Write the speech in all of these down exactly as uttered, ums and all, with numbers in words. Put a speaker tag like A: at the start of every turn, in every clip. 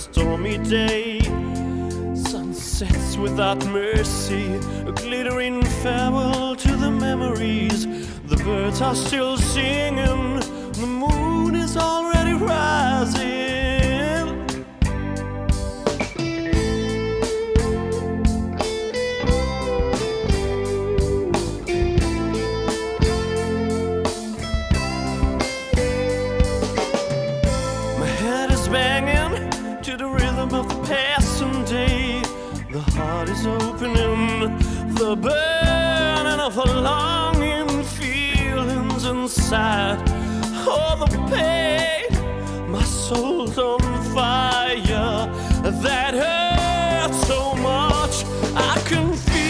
A: stormy day. Sunsets without mercy, a glittering farewell to the memories. The birds are still singing, the moon is already rising. My head is banging to the rhythm of the passing day. The heart is opening, the burning of the longing feelings inside. Oh, the pain, my soul's on fire. That hurts so much, I can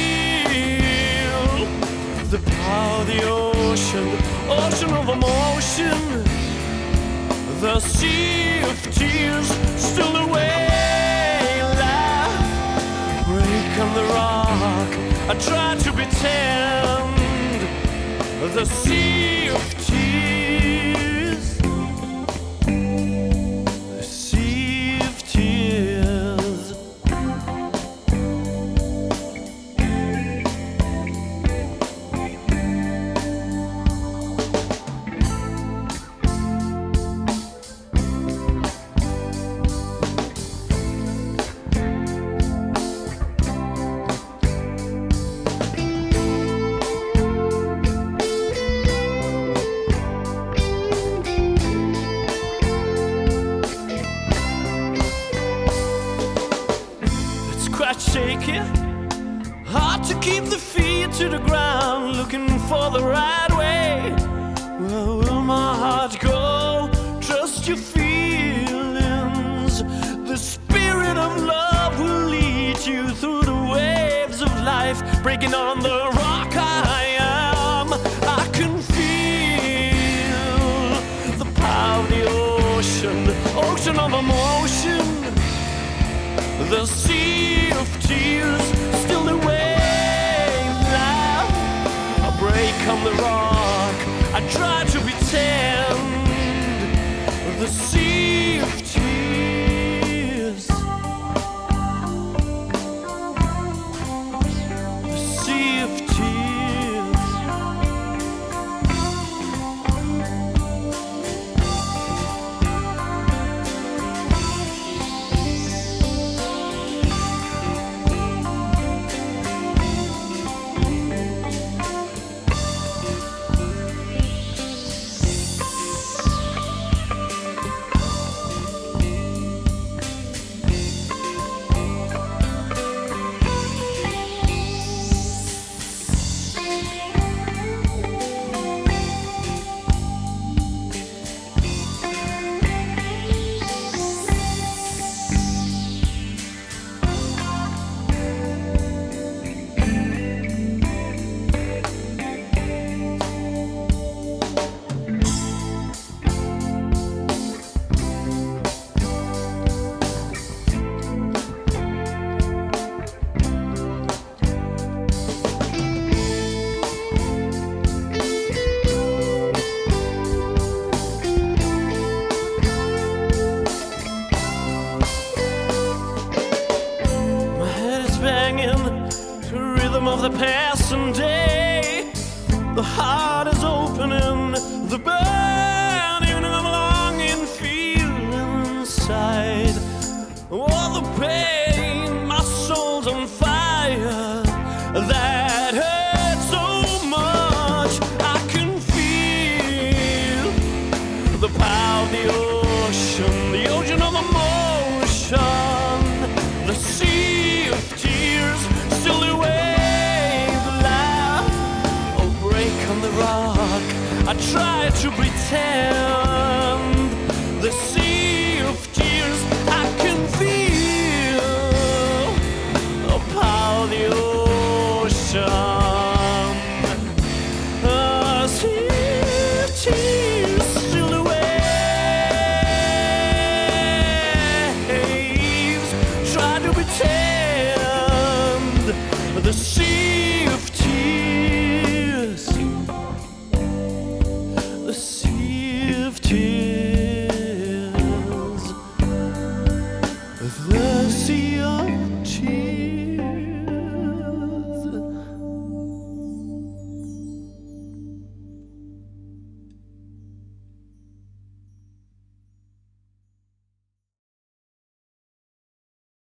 A: feel the power of the ocean, ocean of emotion. The sea of tears, still the way life break on the rock. I try to pretend the sea of tears, the sea of tears. Quite shaky, hard to keep the feet to the ground, looking for the right way. Where will my heart go? Trust your feelings. The spirit of love will lead you through the waves of life, breaking on the rock I am. I can feel the power of the ocean, ocean of emotion. The sea of tears, still the wave laugh. A break on the rock, I try to pretend the sea of tears, the sea of tears. To rhythm of the passing day, the heart is opening, the burning of longing feeling inside. Oh, the pain, my soul's on fire. That hurts so much, I can feel the power of the ocean, the ocean of emotion, the sea of tears, still the wave laugh. Oh, break on the rock, I try to pretend